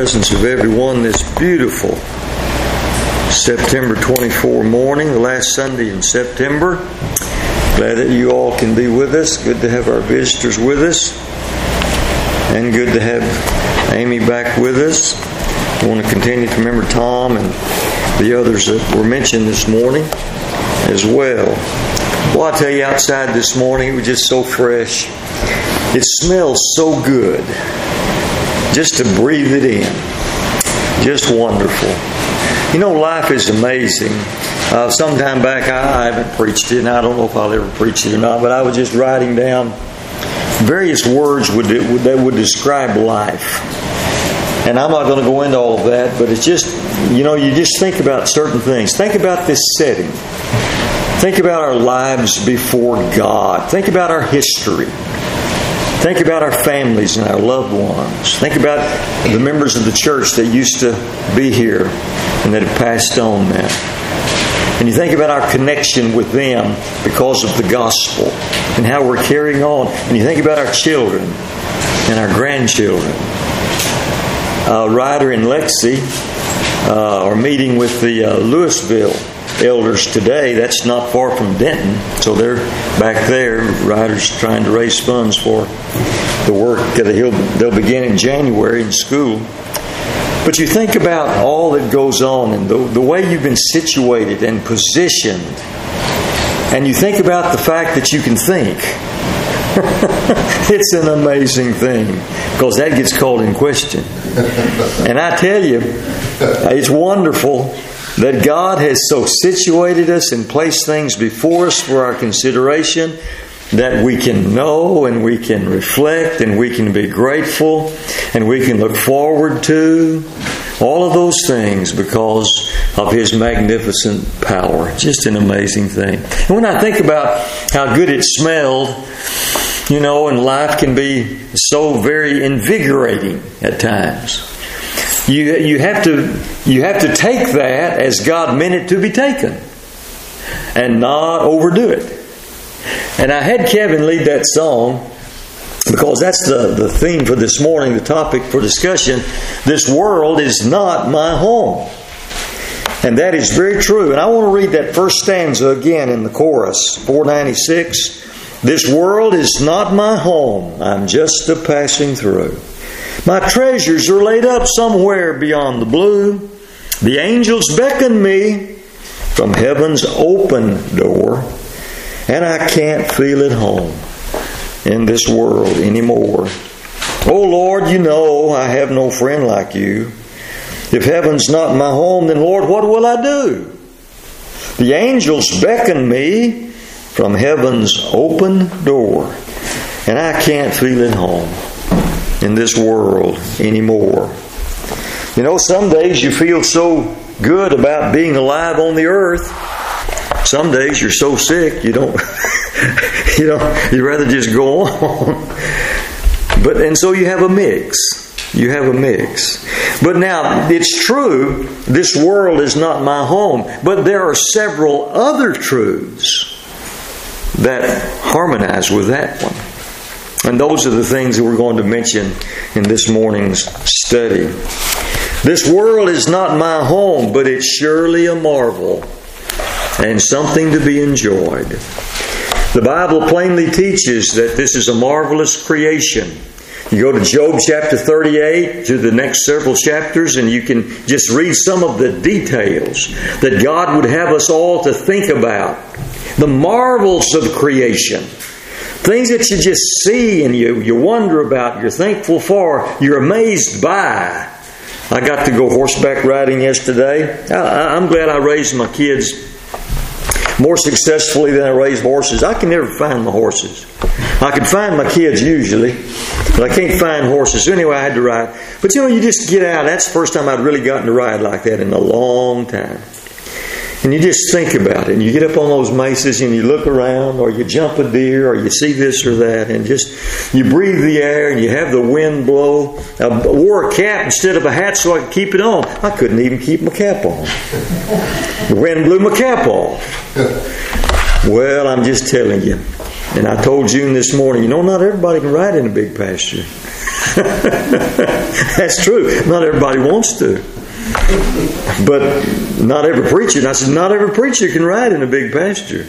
presence of everyone this beautiful September 24 morning, the last Sunday in September. Glad that you all can be with us. Good to have our visitors with us. And good to have Amy back with us. I want to continue to remember Tom and the others that were mentioned this morning as well. Well, I tell you, outside this morning, it was just so fresh. It smells so good just to breathe it in. Just wonderful. You know, life is amazing. Some time back, I haven't preached it, and I don't know if I'll ever preach it or not, but I was just writing down various words that would describe life. And I'm not going to go into all of that, but it's just, you just think about certain things. Think about this setting. Think about our lives before God. Think about our history. Think about our families and our loved ones. Think about the members of the church that used to be here and that have passed on now. And you think about our connection with them because of the gospel and how we're carrying on. And you think about our children and our grandchildren. Ryder and Lexi are meeting with the Louisville elders today. That's not far from Denton, so they're back there. Ryder's trying to raise funds for the work that they'll begin in January in school. But you think about all that goes on and the way you've been situated and positioned, and you think about the fact that you can think. It's an amazing thing, because that gets called in question. And I tell you, it's wonderful that God has so situated us and placed things before us for our consideration that we can know and we can reflect and we can be grateful and we can look forward to. All of those things because of His magnificent power. Just an amazing thing. And when I think about how good it smelled, and life can be so very invigorating at times. You have to take that as God meant it to be taken and not overdo it. And I had Kevin lead that song because that's the theme for this morning, the topic for discussion. This world is not my home. And that is very true. And I want to read that first stanza again in the chorus, 496. This world is not my home. I'm just a passing through. My treasures are laid up somewhere beyond the blue. The angels beckon me from heaven's open door, and I can't feel at home in this world anymore. Oh Lord, I have no friend like you. If heaven's not my home, then Lord, what will I do? The angels beckon me from heaven's open door, and I can't feel at home in this world anymore. Some days you feel so good about being alive on the earth. Some days you're so sick you don't you'd rather just go on. And so you have a mix. You have a mix. But now, it's true, this world is not my home. But there are several other truths that harmonize with that one. And those are the things that we're going to mention in this morning's study. This world is not my home, but it's surely a marvel and something to be enjoyed. The Bible plainly teaches that this is a marvelous creation. You go to Job chapter 38 to the next several chapters, and you can just read some of the details that God would have us all to think about. The marvels of creation. Things that you just see and you wonder about, you're thankful for, you're amazed by. I got to go horseback riding yesterday. I'm glad I raised my kids more successfully than I raised horses. I can never find my horses. I can find my kids usually, but I can't find horses. So anyway, I had to ride. But you just get out. That's the first time I'd really gotten to ride like that in a long time. And you just think about it. And you get up on those mesas and you look around, or you jump a deer, or you see this or that, and just you breathe the air and you have the wind blow. I wore a cap instead of a hat so I could keep it on. I couldn't even keep my cap on. The wind blew my cap off. Well, I'm just telling you. And I told June this morning, not everybody can ride in a big pasture. That's true. Not everybody wants to. But not every preacher. And I said, not every preacher can ride in a big pasture.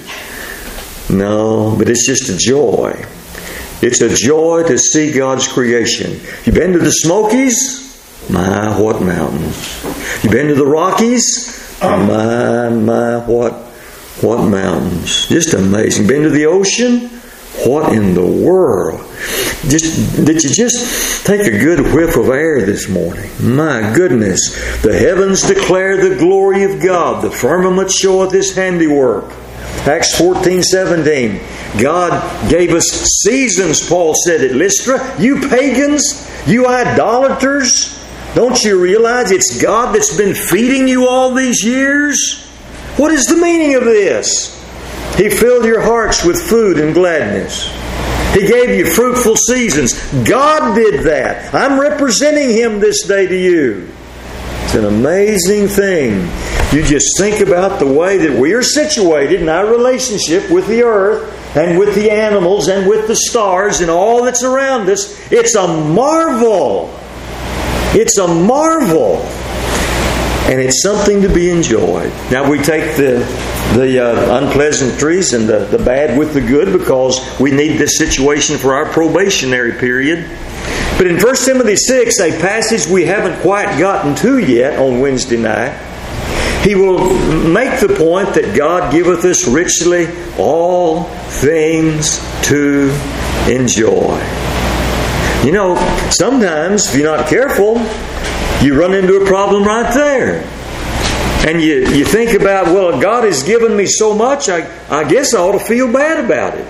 No, but it's just a joy. It's a joy to see God's creation. You've been to the Smokies? My, what mountains. You've been to the Rockies? My, what mountains. Just amazing. Been to the ocean? What in the world? Did you just take a good whiff of air this morning? My goodness. The heavens declare the glory of God. The firmament showeth His handiwork. Acts 14:17. God gave us seasons, Paul said at Lystra. You pagans, you idolaters, don't you realize it's God that's been feeding you all these years? What is the meaning of this? He filled your hearts with food and gladness. He gave you fruitful seasons. God did that. I'm representing Him this day to you. It's an amazing thing. You just think about the way that we are situated in our relationship with the earth and with the animals and with the stars and all that's around us. It's a marvel. It's a marvel. And it's something to be enjoyed. Now we take the unpleasantries and the bad with the good because we need this situation for our probationary period. But in 1 Timothy 6, a passage we haven't quite gotten to yet on Wednesday night, he will make the point that God giveth us richly all things to enjoy. You know, sometimes if you're not careful, you run into a problem right there. And you think about, well, God has given me so much, I guess I ought to feel bad about it.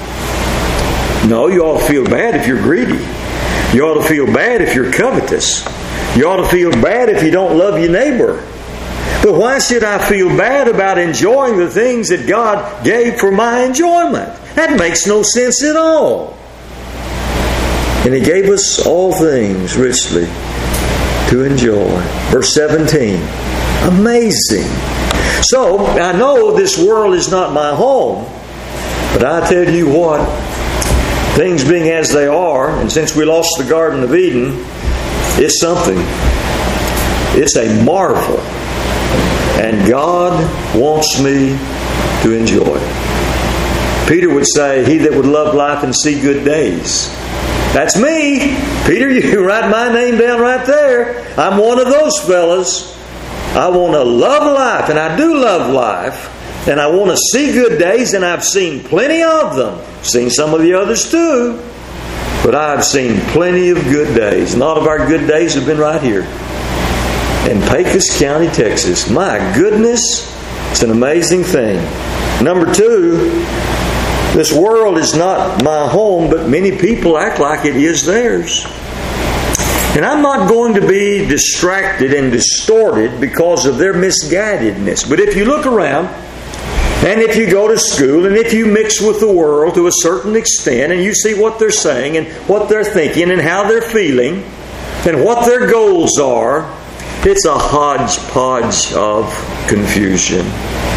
No, you ought to feel bad if you're greedy. You ought to feel bad if you're covetous. You ought to feel bad if you don't love your neighbor. But why should I feel bad about enjoying the things that God gave for my enjoyment? That makes no sense at all. And He gave us all things richly to enjoy. Verse 17. Amazing. So, I know this world is not my home, but I tell you what, things being as they are, and since we lost the Garden of Eden, it's something. It's a marvel. And God wants me to enjoy it. Peter would say, he that would love life and see good days. That's me. Peter, you write my name down right there. I'm one of those fellas. I want to love life, and I do love life. And I want to see good days, and I've seen plenty of them. Seen some of the others too. But I've seen plenty of good days. And all of our good days have been right here in Pecos County, Texas. My goodness, it's an amazing thing. Number 2, this world is not my home, but many people act like it is theirs. And I'm not going to be distracted and distorted because of their misguidedness. But if you look around, and if you go to school, and if you mix with the world to a certain extent, and you see what they're saying, and what they're thinking, and how they're feeling, and what their goals are, it's a hodgepodge of confusion.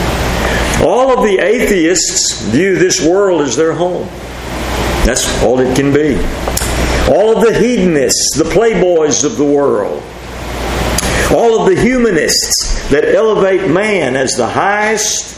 All of the atheists view this world as their home. That's all it can be. All of the hedonists, the playboys of the world. All of the humanists that elevate man as the highest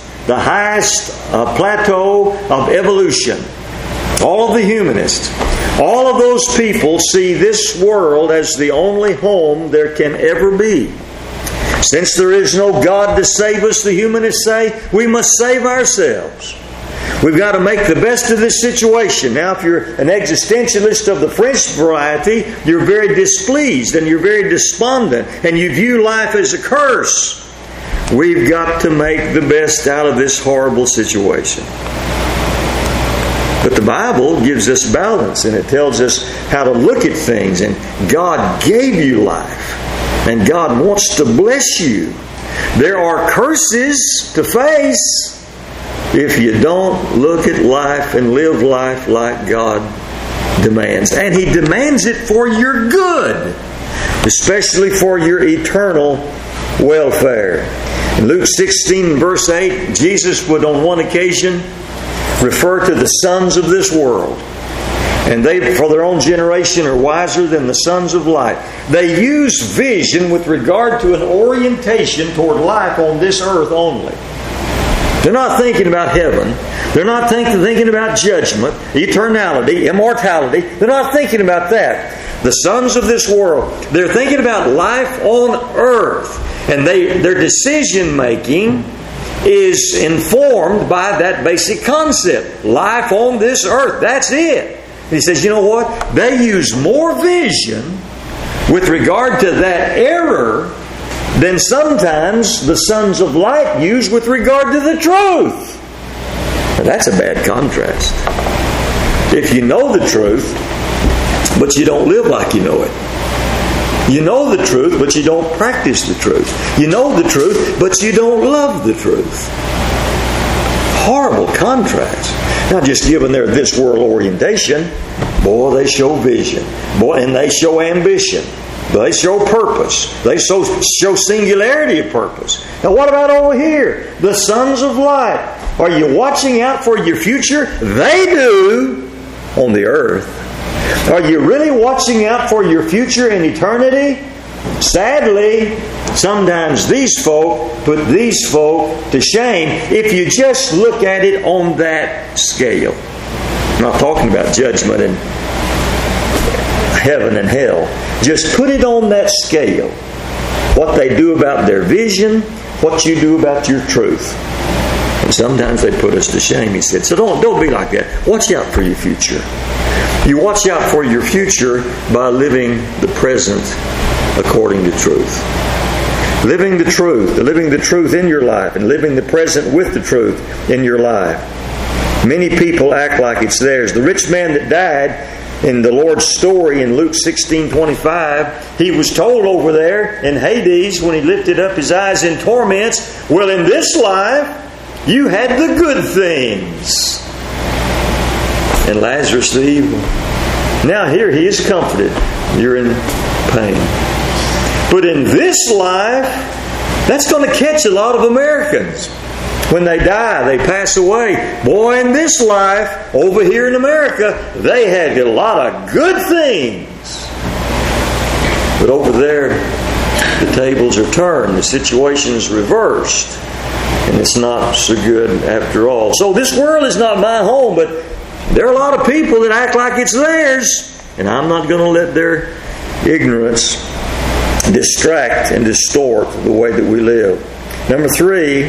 plateau of evolution. All of the humanists. All of those people see this world as the only home there can ever be. Since there is no God to save us, the humanists say, we must save ourselves. We've got to make the best of this situation. Now, if you're an existentialist of the French variety, you're very displeased and you're very despondent and you view life as a curse. We've got to make the best out of this horrible situation. But the Bible gives us balance, and it tells us how to look at things. And God gave you life, and God wants to bless you. There are curses to face if you don't look at life and live life like God demands. And He demands it for your good, especially for your eternal welfare. In Luke 16, verse 8, Jesus would on one occasion refer to the sons of this world. And they, for their own generation, are wiser than the sons of light. They use vision with regard to an orientation toward life on this earth only. They're not thinking about heaven. They're not thinking about judgment, eternality, immortality. They're not thinking about that. The sons of this world, they're thinking about life on earth. And their decision making is informed by that basic concept. Life on this earth. That's it. He says, you know what? They use more vision with regard to that error than sometimes the sons of light use with regard to the truth. Now, that's a bad contrast. If you know the truth, but you don't live like you know it. You know the truth, but you don't practice the truth. You know the truth, but you don't love the truth. Horrible contrast. Now, just given their this world orientation, boy, they show vision. Boy, and they show ambition. They show purpose. They show singularity of purpose. Now, what about over here? The sons of light. Are you watching out for your future? They do on the earth. Are you really watching out for your future in eternity? Sadly, sometimes these folk put these folk to shame if you just look at it on that scale. I'm not talking about judgment and heaven and hell. Just put it on that scale. What they do about their vision, what you do about your truth. And sometimes they put us to shame, he said. So don't be like that. Watch out for your future. You watch out for your future by living the present according to truth. Living the truth in your life, and living the present with the truth in your life. Many people act like it's theirs. The rich man that died in the Lord's story in Luke 16:25, he was told over there in Hades when he lifted up his eyes in torments, well, in this life you had the good things, and Lazarus the evil. Now here he is comforted. You're in pain. But in this life, that's going to catch a lot of Americans. When they die, they pass away. Boy, in this life, over here in America, they had a lot of good things. But over there, the tables are turned. The situation is reversed. And it's not so good after all. So this world is not my home, but there are a lot of people that act like it's theirs. And I'm not going to let their ignorance distract and distort the way that we live. Number 3,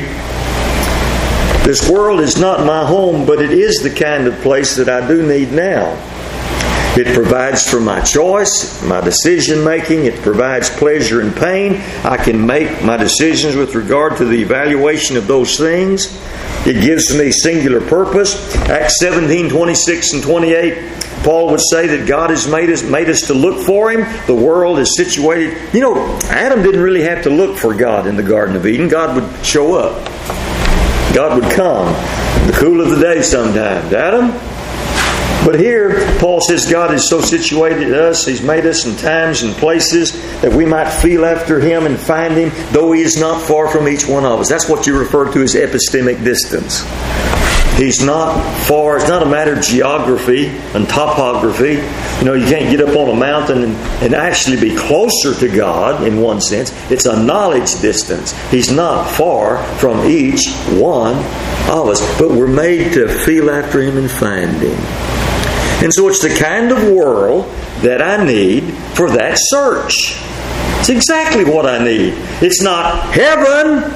this world is not my home, but it is the kind of place that I do need now. It provides for my choice, my decision making. It provides pleasure and pain. I can make my decisions with regard to the evaluation of those things. It gives me singular purpose. Acts 17:26 and 28, Paul would say that God has made us to look for Him. The world is situated. You know, Adam didn't really have to look for God in the Garden of Eden. God would show up. God would come in the cool of the day sometimes. Adam? But here, Paul says God has so situated us, He's made us in times and places that we might feel after Him and find Him, though He is not far from each one of us. That's what you refer to as epistemic distance. He's not far. It's not a matter of geography and topography. You know, you can't get up on a mountain and actually be closer to God in one sense. It's a knowledge distance. He's not far from each one of us. But we're made to feel after Him and find Him. And so it's the kind of world that I need for that search. It's exactly what I need. It's not heaven.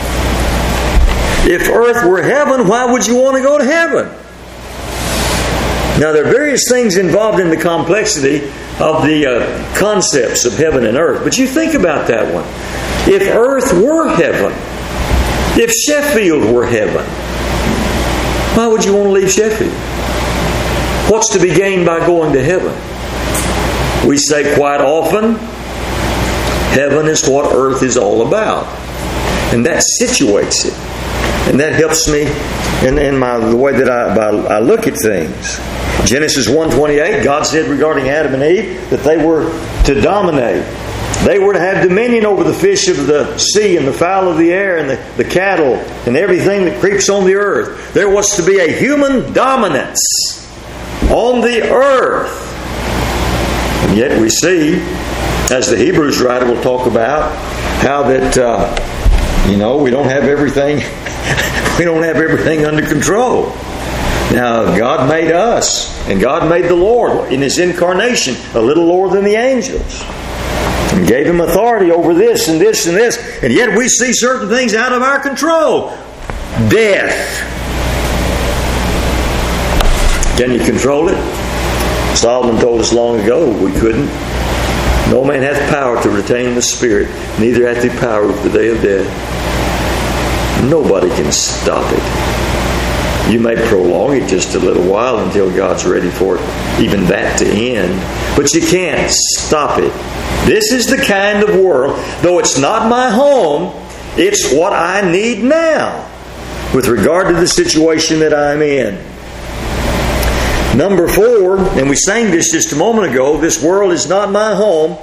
If earth were heaven, why would you want to go to heaven? Now, there are various things involved in the complexity of the concepts of heaven and earth. But you think about that one. If earth were heaven, if Sheffield were heaven, why would you want to leave Sheffield? What's to be gained by going to heaven? We say quite often, heaven is what earth is all about. And that situates it. And that helps me in the way that I look at things. Genesis 1:28, God said regarding Adam and Eve that they were to dominate. They were to have dominion over the fish of the sea and the fowl of the air and the cattle and everything that creeps on the earth. There was to be a human dominance. on the earth. And yet we see, as the Hebrews writer will talk about, how that we don't have everything. We don't have everything under control. Now, God made us, and God made the Lord in His incarnation a little lower than the angels, and gave Him authority over this and this and this. And yet we see certain things out of our control. Death. Can you control it? Solomon told us long ago we couldn't. No man hath power to retain the spirit, neither hath he power of the day of death. Nobody can stop it. You may prolong it just a little while until God's ready for it, even that to end. But you can't stop it. This is the kind of world, though it's not my home, it's what I need now with regard to the situation that I'm in. Number 4, and we sang this just a moment ago, this world is not my home.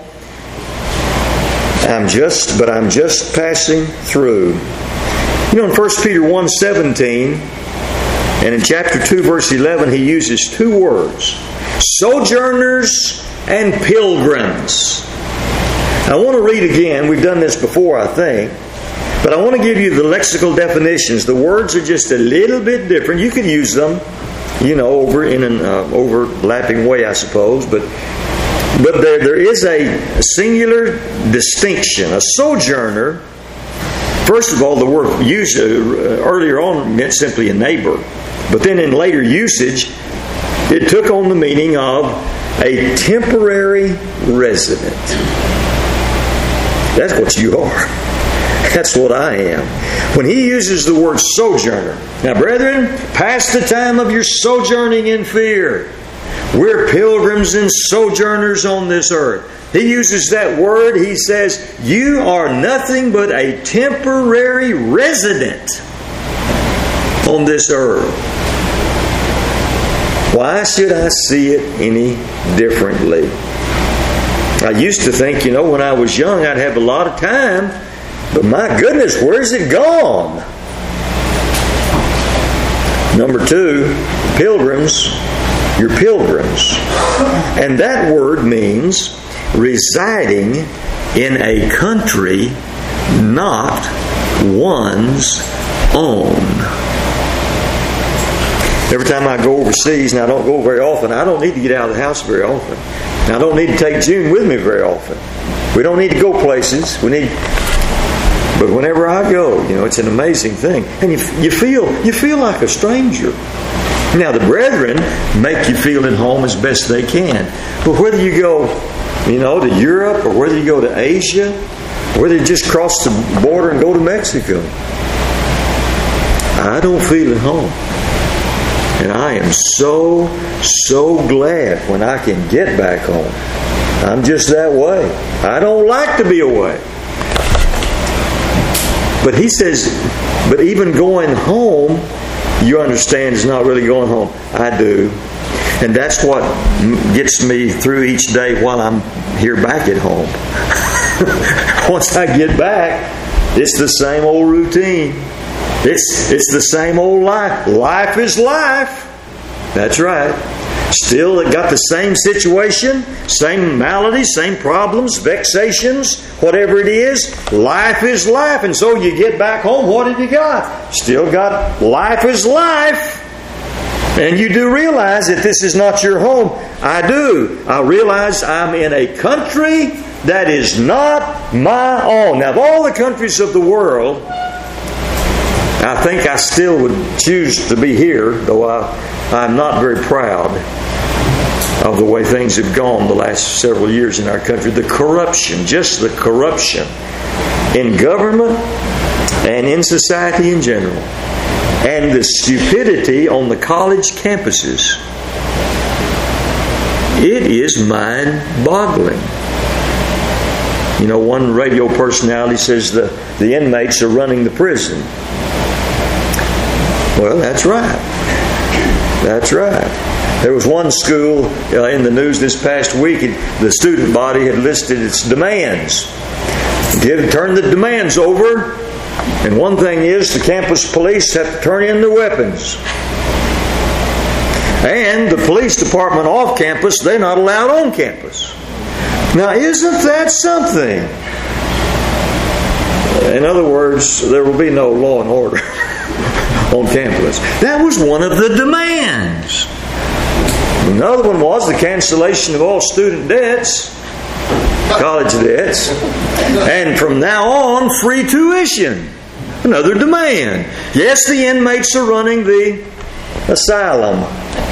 I'm just passing through. In 1 Peter 1:17, and in chapter 2, verse 11, he uses 2 words: sojourners and pilgrims. I want to read again. We've done this before, I think. But I want to give you the lexical definitions. The words are just a little bit different. You could use them, over in an overlapping way, I suppose. But there is a singular distinction. A sojourner, first of all, the word used earlier on meant simply a neighbor. But then in later usage, it took on the meaning of a temporary resident. That's what you are. That's what I am. When he uses the word sojourner. Now, brethren, pass the time of your sojourning in fear. We're pilgrims and sojourners on this earth. He uses that word. He says, you are nothing but a temporary resident on this earth. Why should I see it any differently? I used to think, when I was young, I'd have a lot of time. But my goodness, where's it gone? Number 2, pilgrims. You're pilgrims. And that word means residing in a country not one's own. Every time I go overseas, and I don't go very often, I don't need to get out of the house very often. And I don't need to take June with me very often. We don't need to go places. But whenever I go, it's an amazing thing. And you feel like a stranger. Now, the brethren make you feel at home as best they can. But whether you go, to Europe, or whether you go to Asia, or whether you just cross the border and go to Mexico, I don't feel at home. And I am so glad when I can get back home. I'm just that way. I don't like to be away. But he says, but even going home, you understand, is not really going home. I do. And that's what gets me through each day while I'm here back at home. Once I get back, it's the same old routine. It's the same old life. Life is life. That's right. Still got the same situation, same maladies, same problems, vexations, whatever it is. Life is life. And so you get back home, what have you got? Still got life is life. And you do realize that this is not your home. I do. I realize I'm in a country that is not my own. Now, of all the countries of the world, I think I still would choose to be here, though I'm not very proud of the way things have gone the last several years in our country. The corruption, just the corruption in government and in society in general. And the stupidity on the college campuses. It is mind-boggling. One radio personality says the inmates are running the prison. Well, that's right. That's right. There was one school in the news this past week, the student body had listed its demands. They had turned the demands over, and one thing is the campus police have to turn in their weapons. And the police department off campus, they're not allowed on campus. Now, isn't that something? In other words, there will be no law and order on campus. That was one of the demands. Another one was the cancellation of all student debts, college debts, and from now on, free tuition. Another demand. Yes, the inmates are running the asylum.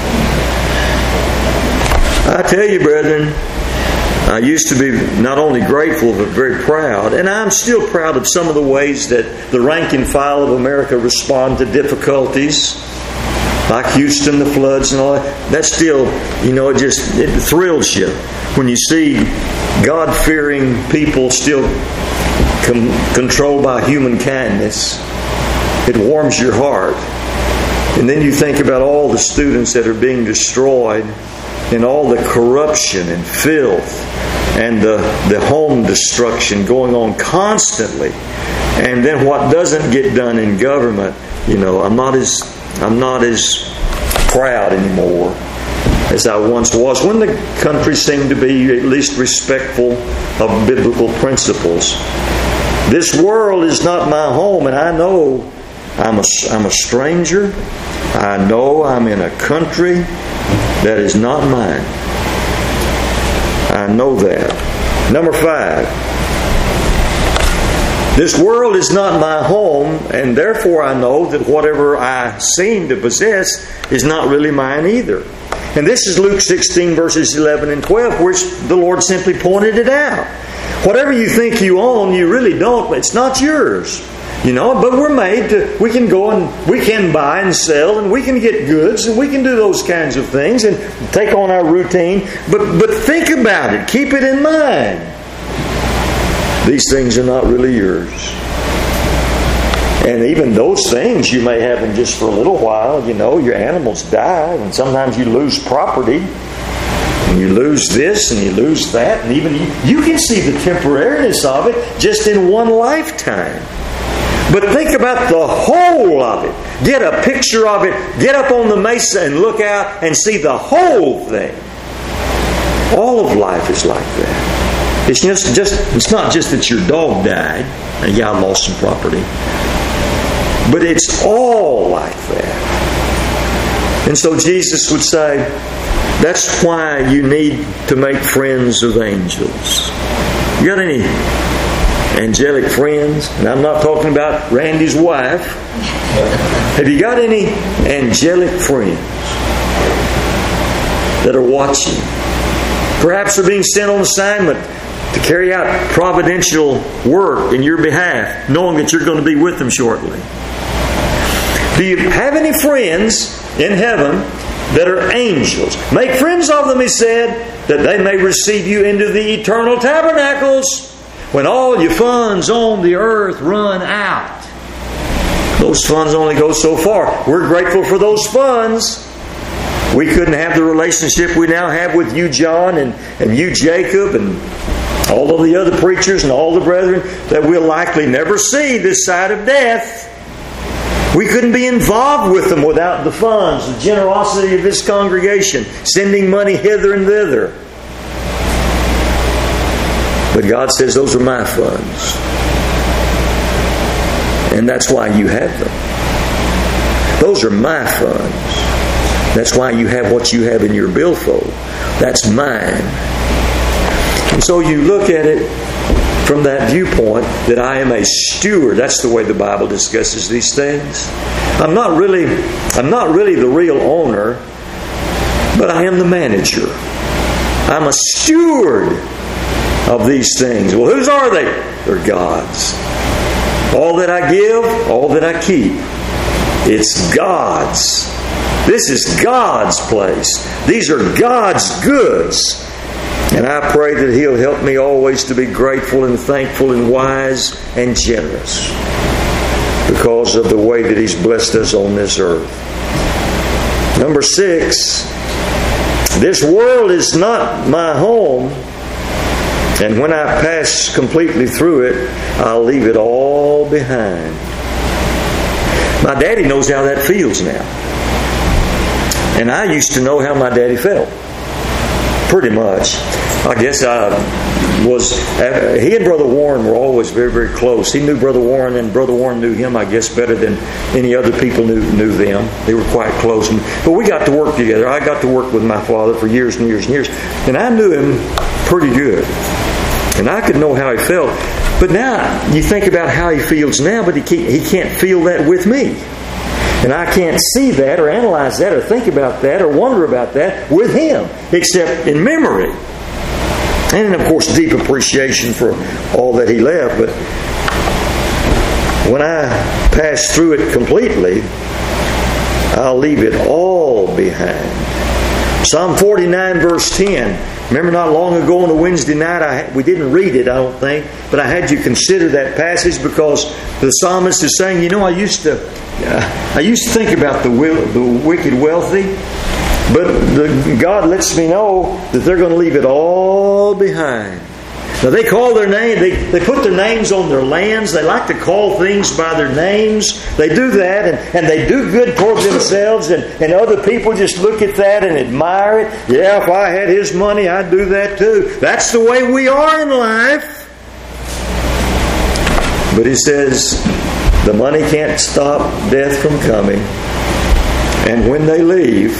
I tell you, brethren, I used to be not only grateful but very proud, and I'm still proud of some of the ways that the rank and file of America respond to difficulties, like Houston, the floods and all that. That's still, it thrills you when you see God-fearing people still controlled by human kindness. It warms your heart. And then you think about all the students that are being destroyed, and all the corruption and filth and the home destruction going on constantly. And then what doesn't get done in government, I'm not as proud anymore as I once was, when the country seemed to be at least respectful of biblical principles. This world is not my home, and I know I'm a stranger. I know I'm in a country that is not mine. I know that. Number 5. This world is not my home, and therefore I know that whatever I seem to possess is not really mine either. And this is Luke 16, verses 11 and 12, which the Lord simply pointed it out. Whatever you think you own, you really don't. It's not yours. But we're made to, we can go and we can buy and sell, and we can get goods, and we can do those kinds of things and take on our routine. But think about it. Keep it in mind. These things are not really yours. And even those things, you may have them just for a little while. Your animals die, and sometimes you lose property. And you lose this and you lose that. And even you can see the temporariness of it just in one lifetime. But think about the whole of it. Get a picture of it. Get up on the mesa and look out and see the whole thing. All of life is like that. It's not just that your dog died and I lost some property. But it's all like that. And so Jesus would say, that's why you need to make friends of angels. You got any angelic friends? And I'm not talking about Randy's wife. Have you got any angelic friends that are watching? Perhaps they're being sent on assignment to carry out providential work in your behalf, knowing that you're going to be with them shortly. Do you have any friends in heaven that are angels? Make friends of them, he said, that they may receive you into the eternal tabernacles when all your funds on the earth run out. Those funds only go so far. We're grateful for those funds. We couldn't have the relationship we now have with you, John, and you, Jacob, and all of the other preachers and all the brethren that we'll likely never see this side of death. We couldn't be involved with them without the funds, the generosity of this congregation, sending money hither and thither. But God says those are my funds. And that's why you have them. Those are my funds. That's why you have what you have in your billfold. That's mine. And so you look at it from that viewpoint that I am a steward. That's the way the Bible discusses these things. I'm not really the real owner, but I am the manager. I'm a steward of these things. Well, whose are they? They're God's. All that I give, all that I keep, it's God's. This is God's place. These are God's goods. And I pray that He'll help me always to be grateful and thankful and wise and generous because of the way that He's blessed us on this earth. Number 6, this world is not my home, and when I pass completely through it, I'll leave it all behind. My daddy knows how that feels now. And I used to know how my daddy felt. Pretty much. I guess he and Brother Warren were always very, very close. He knew Brother Warren, and Brother Warren knew him, I guess, better than any other people knew them. They were quite close. But we got to work together. I got to work with my father for years and years and years. And I knew him pretty good. And I could know how he felt. But now, you think about how he feels now, but he can't feel that with me. And I can't see that or analyze that or think about that or wonder about that with him, except in memory. And of course, deep appreciation for all that he left. But when I pass through it completely, I'll leave it all behind. Psalm 49 verse 10. Remember not long ago on a Wednesday night, we didn't read it, I don't think, but I had you consider that passage because the psalmist is saying, I used to think about the wicked wealthy, but God lets me know that they're going to leave it all behind. Now they call their name, they put their names on their lands. They like to call things by their names. They do that and they do good toward themselves and other people just look at that and admire it. Yeah, if I had his money, I'd do that too. That's the way we are in life. But he says the money can't stop death from coming. And when they leave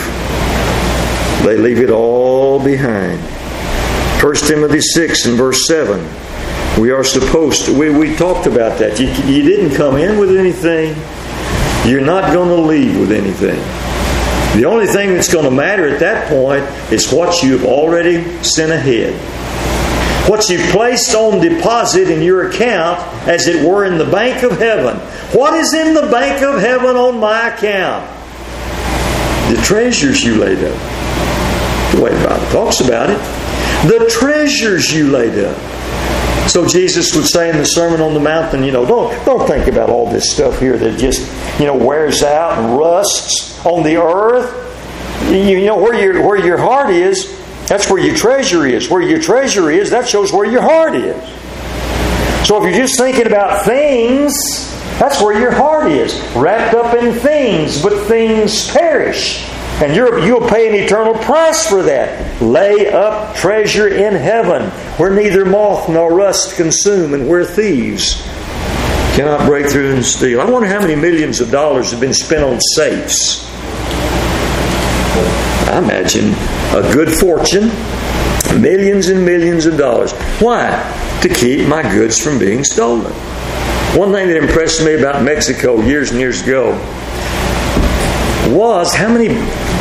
it all behind. 1 Timothy 6 and verse 7. We are supposed to, we talked about that. You didn't come in with anything. You're not going to leave with anything. The only thing that's going to matter at that point is what you've already sent ahead. What you've placed on deposit in your account, as it were in the bank of heaven. What is in the bank of heaven on my account? The treasures you laid up. The way the Bible talks about it. The treasures you laid up. So Jesus would say in the Sermon on the Mount, don't think about all this stuff here that just, wears out and rusts on the earth. Where your heart is, that's where your treasure is. Where your treasure is, that shows where your heart is. So if you're just thinking about things, that's where your heart is. Wrapped up in things, but things perish. And you'll pay an eternal price for that. Lay up treasure in heaven, where neither moth nor rust consume, and where thieves cannot break through and steal. I wonder how many millions of dollars have been spent on safes. I imagine a good fortune, millions and millions of dollars. Why? To keep my goods from being stolen. One thing that impressed me about Mexico years and years ago was how many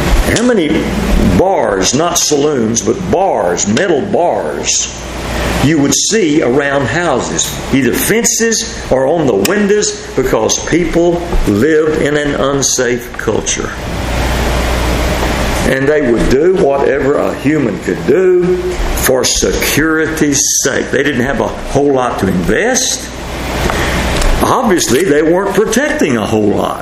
bars, not saloons, but bars, metal bars, you would see around houses, either fences or on the windows, because people lived in an unsafe culture. And they would do whatever a human could do for security's sake. They didn't have a whole lot to invest. Obviously, they weren't protecting a whole lot.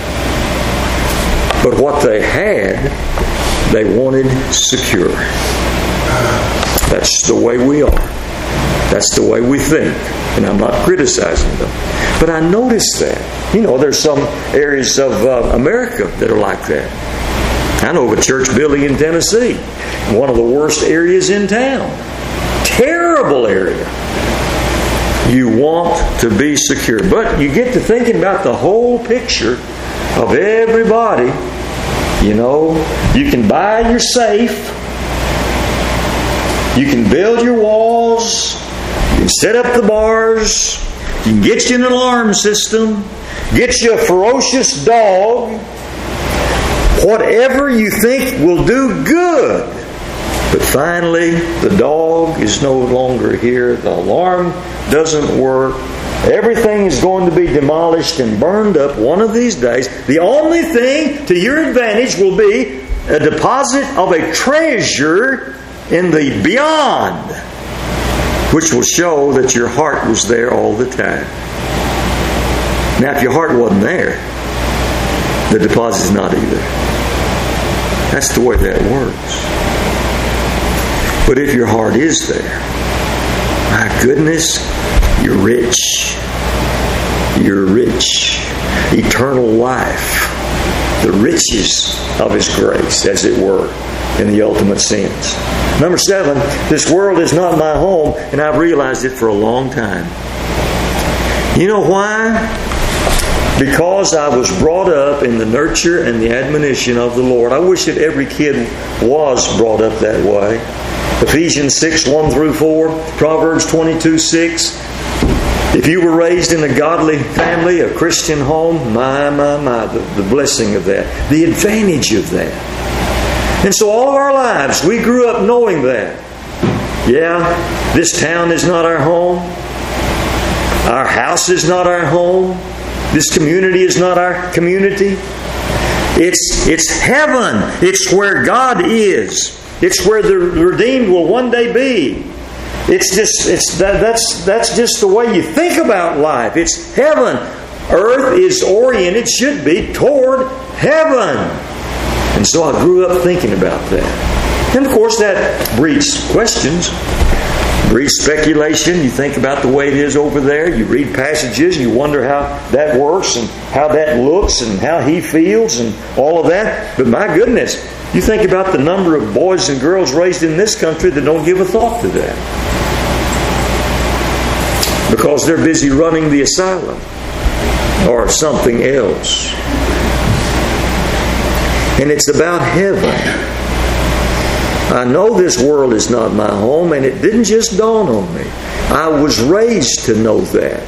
But what they had, they wanted secure. That's the way we are. That's the way we think. And I'm not criticizing them. But I noticed that. There's some areas of America that are like that. I know of a church building in Tennessee. One of the worst areas in town. Terrible area. You want to be secure. But you get to thinking about the whole picture of everybody. You can buy your safe. You can build your walls. You can set up the bars. You can get you an alarm system. Get you a ferocious dog. Whatever you think will do good. But finally, the dog is no longer here. The alarm doesn't work. Everything is going to be demolished and burned up one of these days. The only thing to your advantage will be a deposit of a treasure in the beyond, which will show that your heart was there all the time. Now, if your heart wasn't there, the deposit's not either. That's the way that works. But if your heart is there, my goodness, you're rich. You're rich. Eternal life. the riches of His grace, as it were, in the ultimate sense. Number 7, this world is not my home, and I've realized it for a long time. You know why? Because I was brought up in the nurture and the admonition of the Lord. I wish that every kid was brought up that way. Ephesians 6, 1 through 4, Proverbs 22, 6. If you were raised in a godly family, a Christian home, the blessing of that, the advantage of that. And so all of our lives, we grew up knowing that. Yeah, this town is not our home. Our house is not our home. This community is not our community. It's heaven. It's where God is. It's where the redeemed will one day be. That's just the way you think about life. It's heaven. Earth is oriented, should be, toward heaven. And so I grew up thinking about that. And of course that breeds questions. Breeds speculation. You think about the way it is over there. You read passages and you wonder how that works and how that looks and how he feels and all of that. But my goodness, you think about the number of boys and girls raised in this country that don't give a thought to that. Because they're busy running the asylum or something else. And it's about heaven. I know this world is not my home, and it didn't just dawn on me. I was raised to know that.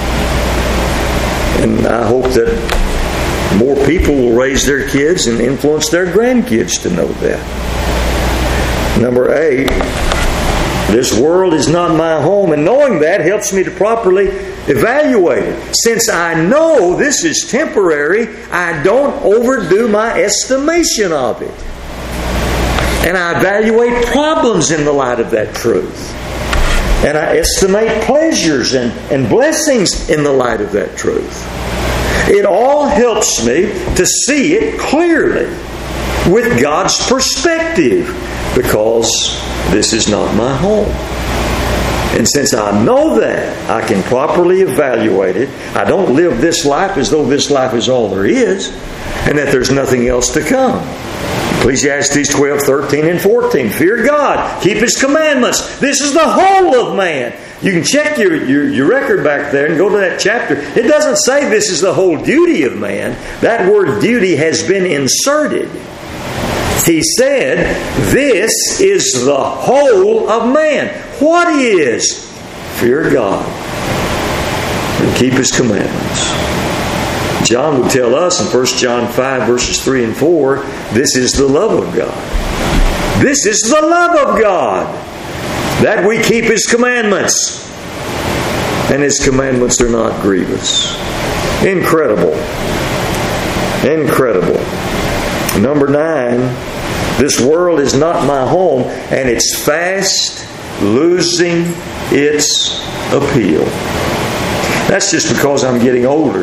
And I hope that more people will raise their kids and influence their grandkids to know that. Number 8, this world is not my home, and knowing that helps me to properly evaluate it. Since I know this is temporary, I don't overdo my estimation of it. And I evaluate problems in the light of that truth. And I estimate pleasures and blessings in the light of that truth. It all helps me to see it clearly with God's perspective, because this is not my home. And since I know that, I can properly evaluate it. I don't live this life as though this life is all there is, and that there's nothing else to come. Ecclesiastes 12, 13, and 14. Fear God. Keep His commandments. This is the whole of man. You can check your record back there and go to that chapter. It doesn't say this is the whole duty of man. That word duty has been inserted. He said, this is the whole of man. What is? Fear God and keep His commandments. John would tell us in 1 John 5, verses 3 and 4, this is the love of God. This is the love of God, that we keep His commandments. And His commandments are not grievous. Incredible. Incredible. Number 9, this world is not my home, and it's fast losing its appeal. That's just because I'm getting older.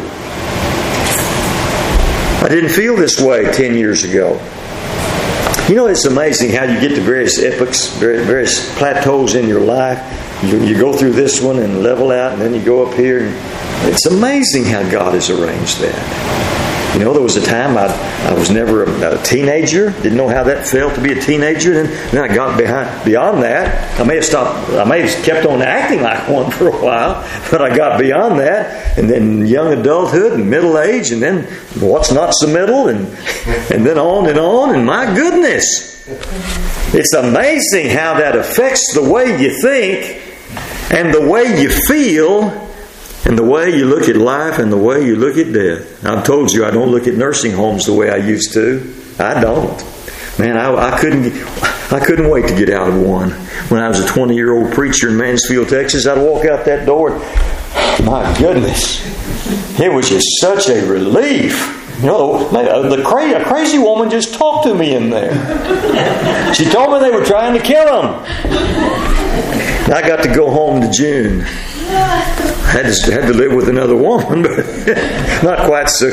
I didn't feel this way 10 years ago. You know, it's amazing how you get to various epochs, various plateaus in your life. You go through this one and level out, and then you go up here. And it's amazing how God has arranged that. You know, there was a time I was never a teenager. Didn't know how that felt to be a teenager. And then I got beyond that. I may have kept on acting like one for a while, but I got beyond that. And then young adulthood and middle age, and then what's not so middle, and then on and on. And my goodness, it's amazing how that affects the way you think and the way you feel, and the way you look at life and the way you look at death. I've told you I don't look at nursing homes the way I used to. I don't. Man, I couldn't wait to get out of one. When I was a 20-year-old preacher in Mansfield, Texas, I'd walk out that door. My goodness. It was just such a relief. You know, a crazy woman just talked to me in there. She told me they were trying to kill him. I got to go home to June. I had to live with another woman, but not quite so.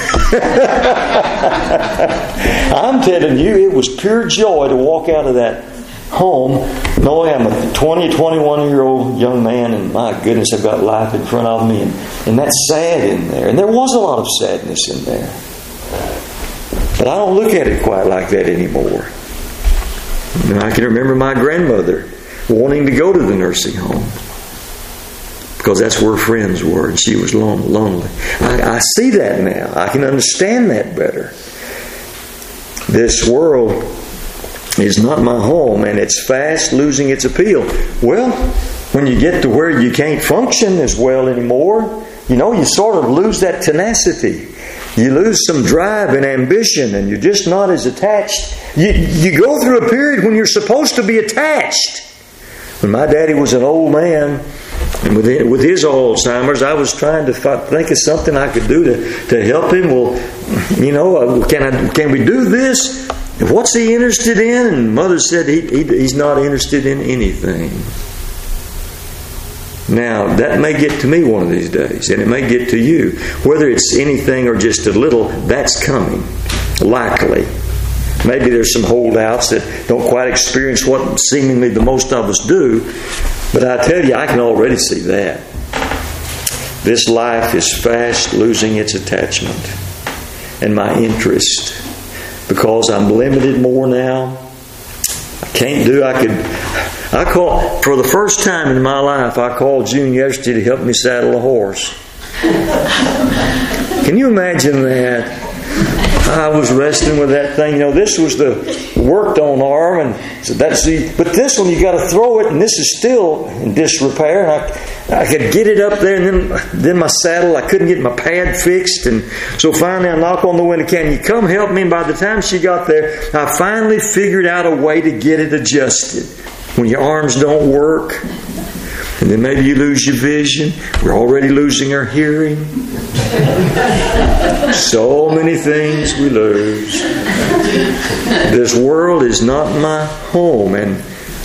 I'm telling you, it was pure joy to walk out of that home knowing I'm a 21-year-old young man, and my goodness, I've got life in front of me, and that's sad in there. And there was a lot of sadness in there. But I don't look at it quite like that anymore. I can remember my grandmother wanting to go to the nursing home because that's where friends were and she was lonely. I see that now. I can understand that better. This world is not my home and it's fast losing its appeal. Well, when you get to where you can't function as well anymore, you sort of lose that tenacity. You lose some drive and ambition and you're just not as attached. You go through a period when you're supposed to be attached. When my daddy was an old man, and with his Alzheimer's, I was trying to think of something I could do to help him. Well, can we do this? What's he interested in? And Mother said he's not interested in anything. Now, that may get to me one of these days, and it may get to you. Whether it's anything or just a little, that's coming. Likely. Maybe there's some holdouts that don't quite experience what seemingly the most of us do. But I tell you, I can already see that. This life is fast losing its attachment and my interest because I'm limited more now. For the first time in my life, I called June yesterday to help me saddle a horse. Can you imagine that? I was wrestling with that thing. This was the worked on arm, and so but this one you got to throw it, and this is still in disrepair. And I could get it up there, and then my saddle, I couldn't get my pad fixed, and so finally I knock on the window. Can you come help me? And by the time she got there, I finally figured out a way to get it adjusted. When your arms don't work, and then maybe you lose your vision. We're already losing our hearing. So many things we lose. This world is not my home, and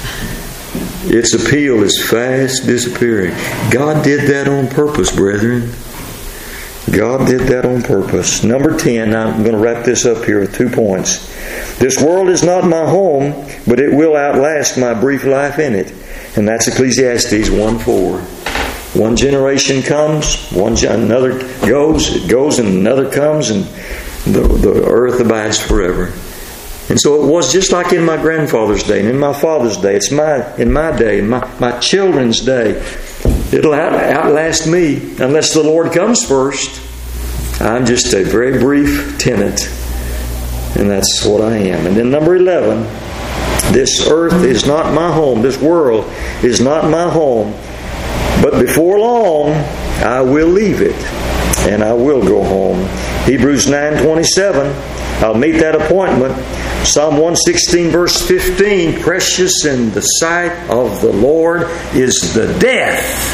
its appeal is fast disappearing. God did that on purpose, brethren. God did that on purpose. Number 10, I'm going to wrap this up here with 2 points. This world is not my home, but it will outlast my brief life in it. And that's Ecclesiastes 1:4. One generation comes, another goes, it goes, and another comes, and the earth abides forever. And so it was just like in my grandfather's day and in my father's day. It's in my day, in my children's day. It'll outlast me unless the Lord comes first. I'm just a very brief tenant, and that's what I am. And then number 11, this earth is not my home. This world is not my home. But before long, I will leave it, and I will go home. Hebrews 9:27, I'll meet that appointment. Psalm 116 verse 15, precious in the sight of the Lord is the death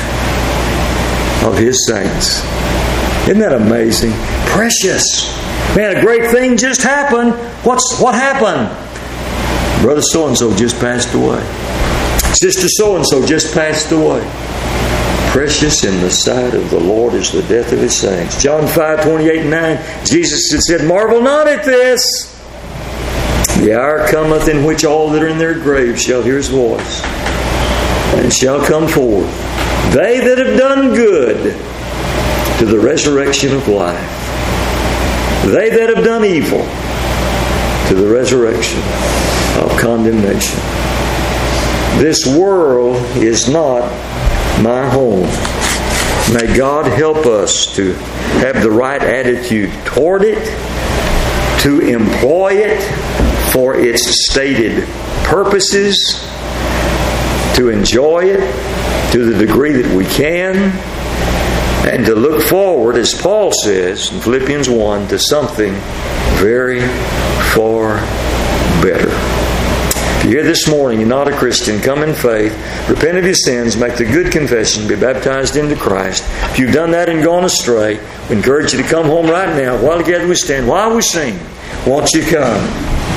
of His saints. Isn't that amazing? Precious. Man, a great thing just happened. What happened? Brother so-and-so just passed away. Sister so-and-so just passed away. Precious in the sight of the Lord is the death of His saints. John 5:28-9, Jesus had said, marvel not at this. The hour cometh in which all that are in their graves shall hear His voice, and shall come forth, they that have done good, to the resurrection of life. They that have done evil, to the resurrection of condemnation. This world is not my home. May God help us to have the right attitude toward it, to employ it for its stated purposes, to enjoy it to the degree that we can, and to look forward, as Paul says in Philippians 1, to something very far better. If you're here this morning, you're not a Christian, come in faith, repent of your sins, make the good confession, be baptized into Christ. If you've done that and gone astray, we encourage you to come home right now. While together we stand, while we sing, won't you come?